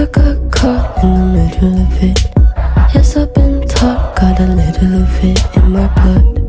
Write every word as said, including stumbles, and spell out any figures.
I got caught in the middle of it. Yes, I've been taught, got a little of it in my blood.